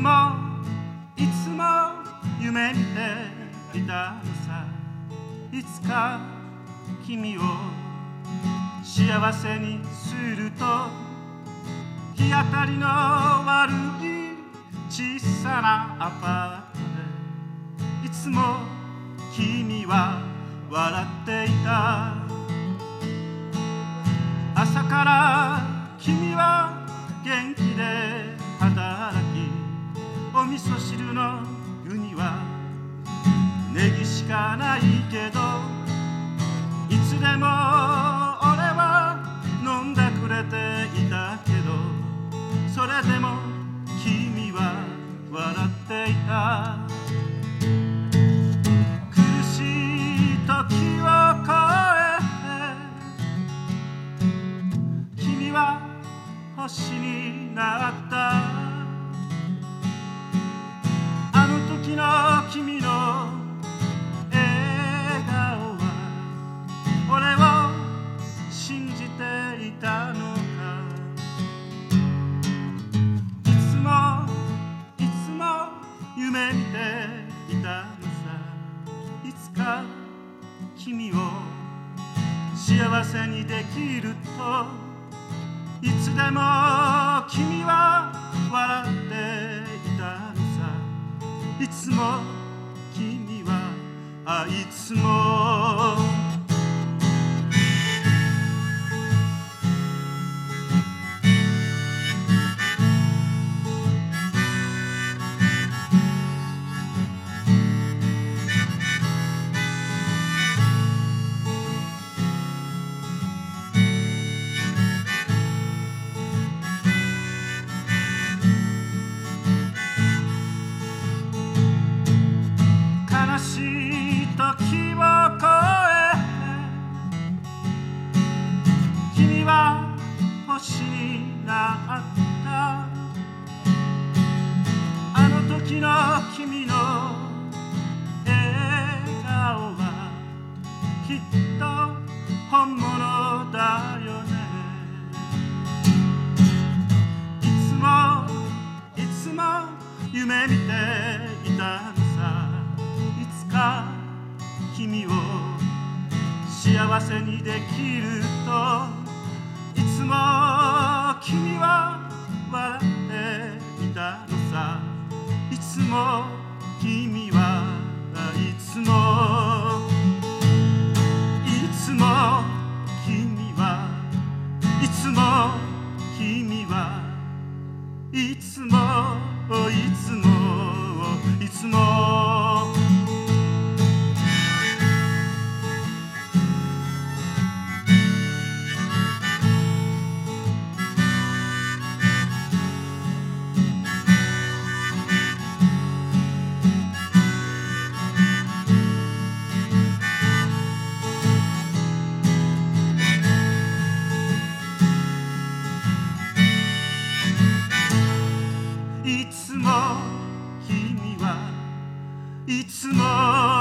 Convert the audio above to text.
もいつも夢見ていたのさ。いつか君を幸せにすると、日当たりの悪い小さなアパートでいつも君は笑っていた。朝から君は元気で働き、お味噌汁の具にはネギしかないけど、いつでも俺は飲んでくれていたけど、それでも君は笑っていた。苦しい時を越えて君は星になった。あの時の君の笑顔は俺を信じていたのか。いつもいつも夢見ていたのさ。いつか君を幸せにできると、いつでも君は笑っていたのさ。いつも君はいつも悲しい時を越え君は星になった。あの時の君の笑顔はきっと本物だよね。いつも夢見ていたのさ。いつか君を幸せにできると、いつも君は笑っていたのさ。いつも君はいつもいつも君はいつも君はいつもいつもいつもいつも君はいつも